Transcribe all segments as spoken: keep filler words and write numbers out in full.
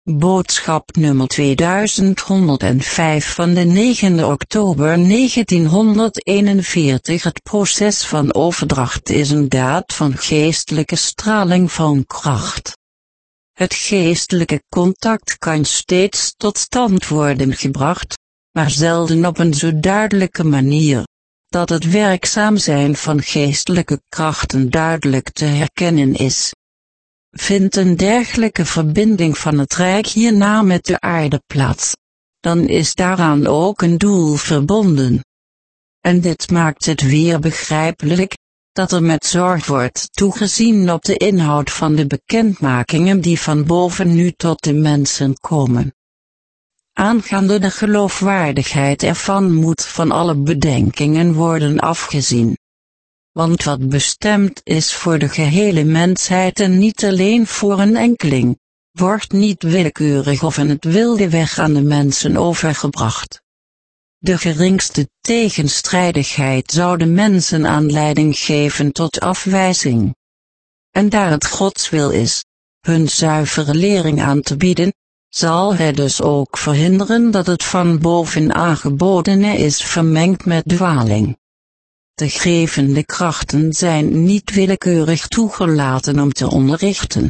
Boodschap nummer tweeduizendhonderdvijf van de negende oktober negentienhonderdeenenveertig. Het proces van overdracht is een daad van geestelijke straling van kracht. Het geestelijke contact kan steeds tot stand worden gebracht, maar zelden op een zo duidelijke manier, dat het werkzaam zijn van geestelijke krachten duidelijk te herkennen is. Vindt een dergelijke verbinding van het Rijk hierna met de aarde plaats, dan is daaraan ook een doel verbonden. En dit maakt het weer begrijpelijk, dat er met zorg wordt toegezien op de inhoud van de bekendmakingen die van boven nu tot de mensen komen. Aangaande de geloofwaardigheid ervan moet van alle bedenkingen worden afgezien. Want wat bestemd is voor de gehele mensheid en niet alleen voor een enkeling, wordt niet willekeurig of in het wilde weg aan de mensen overgebracht. De geringste tegenstrijdigheid zou de mensen aanleiding geven tot afwijzing. En daar het Gods wil is, hun zuivere lering aan te bieden, zal hij dus ook verhinderen dat het van boven aangebodene is vermengd met dwaling. De gevende krachten zijn niet willekeurig toegelaten om te onderrichten.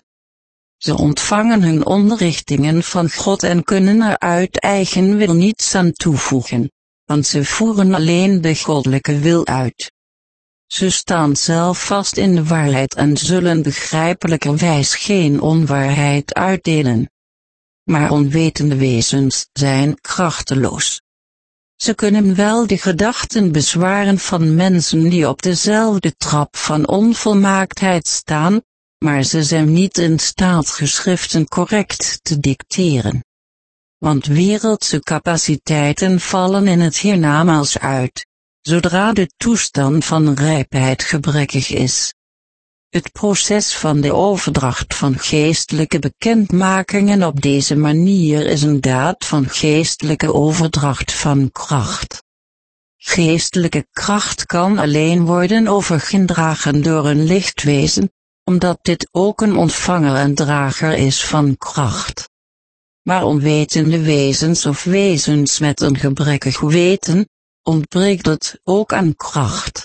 Ze ontvangen hun onderrichtingen van God en kunnen er uit eigen wil niets aan toevoegen, want ze voeren alleen de goddelijke wil uit. Ze staan zelf vast in de waarheid en zullen begrijpelijkerwijs geen onwaarheid uitdelen. Maar onwetende wezens zijn krachteloos. Ze kunnen wel de gedachten bezwaren van mensen die op dezelfde trap van onvolmaaktheid staan, maar ze zijn niet in staat geschriften correct te dicteren. Want wereldse capaciteiten vallen in het hiernamaals uit, zodra de toestand van rijpheid gebrekkig is. Het proces van de overdracht van geestelijke bekendmakingen op deze manier is een daad van geestelijke overdracht van kracht. Geestelijke kracht kan alleen worden overgedragen door een lichtwezen, omdat dit ook een ontvanger en drager is van kracht. Maar onwetende wezens of wezens met een gebrekkig weten, ontbreekt het ook aan kracht.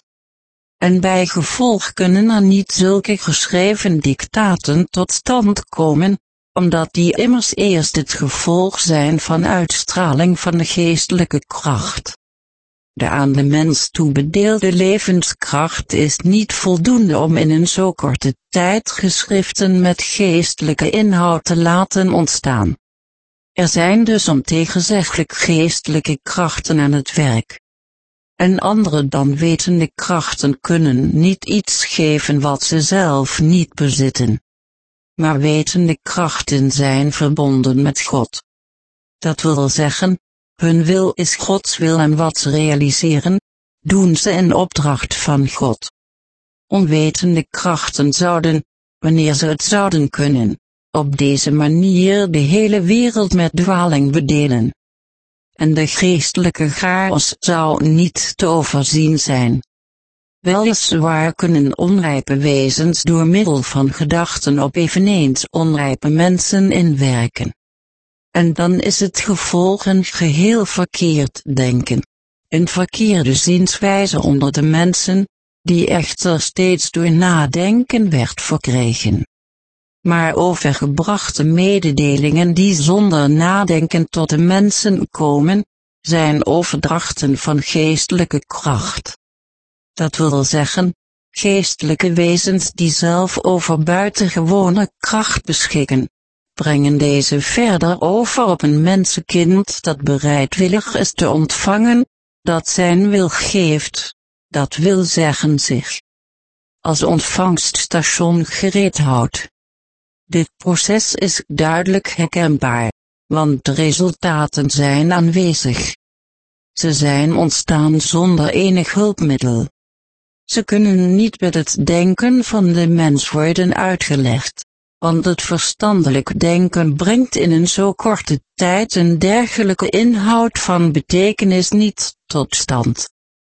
En bij gevolg kunnen er niet zulke geschreven dictaten tot stand komen, omdat die immers eerst het gevolg zijn van uitstraling van de geestelijke kracht. De aan de mens toebedeelde levenskracht is niet voldoende om in een zo korte tijd geschriften met geestelijke inhoud te laten ontstaan. Er zijn dus ontegenzeggelijk geestelijke krachten aan het werk. En andere dan wetende krachten kunnen niet iets geven wat ze zelf niet bezitten. Maar wetende krachten zijn verbonden met God. Dat wil zeggen, hun wil is Gods wil en wat ze realiseren, doen ze in opdracht van God. Onwetende krachten zouden, wanneer ze het zouden kunnen, op deze manier de hele wereld met dwaling bedelen. En de geestelijke chaos zou niet te overzien zijn. Weliswaar kunnen onrijpe wezens door middel van gedachten op eveneens onrijpe mensen inwerken. En dan is het gevolg een geheel verkeerd denken, een verkeerde zienswijze onder de mensen, die echter steeds door nadenken werd verkregen. Maar overgebrachte mededelingen die zonder nadenken tot de mensen komen, zijn overdrachten van geestelijke kracht. Dat wil zeggen, geestelijke wezens die zelf over buitengewone kracht beschikken, brengen deze verder over op een mensenkind dat bereidwillig is te ontvangen, dat zijn wil geeft, dat wil zeggen zich als ontvangststation gereed houdt. Dit proces is duidelijk herkenbaar, want de resultaten zijn aanwezig. Ze zijn ontstaan zonder enig hulpmiddel. Ze kunnen niet met het denken van de mens worden uitgelegd, want het verstandelijk denken brengt in een zo korte tijd een dergelijke inhoud van betekenis niet tot stand.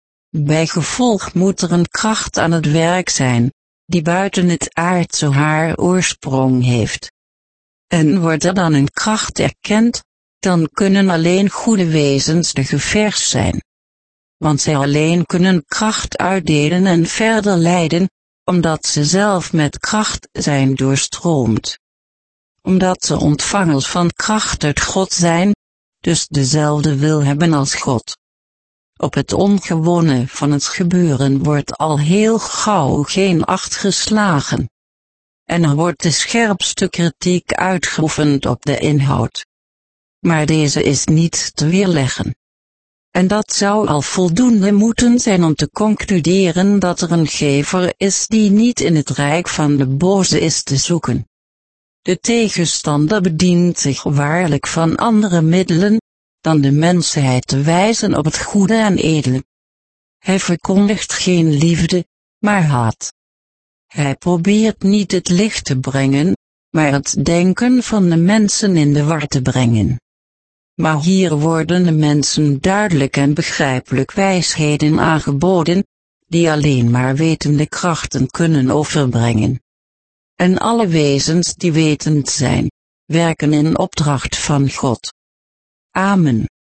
Bijgevolg moet er een kracht aan het werk zijn, die buiten het aardse haar oorsprong heeft. En wordt er dan een kracht erkend, dan kunnen alleen goede wezens de gevers zijn. Want zij alleen kunnen kracht uitdelen en verder leiden, omdat ze zelf met kracht zijn doorstroomd. Omdat ze ontvangers van kracht uit God zijn, dus dezelfde wil hebben als God. Op het ongewone van het gebeuren wordt al heel gauw geen acht geslagen. En er wordt de scherpste kritiek uitgeoefend op de inhoud. Maar deze is niet te weerleggen. En dat zou al voldoende moeten zijn om te concluderen dat er een gever is die niet in het rijk van de boze is te zoeken. De tegenstander bedient zich waarlijk van andere middelen, dan de mensheid te wijzen op het goede en edele. Hij verkondigt geen liefde, maar haat. Hij probeert niet het licht te brengen, maar het denken van de mensen in de war te brengen. Maar hier worden de mensen duidelijk en begrijpelijk wijsheden aangeboden, die alleen maar wetende krachten kunnen overbrengen. En alle wezens die wetend zijn, werken in opdracht van God. Amen.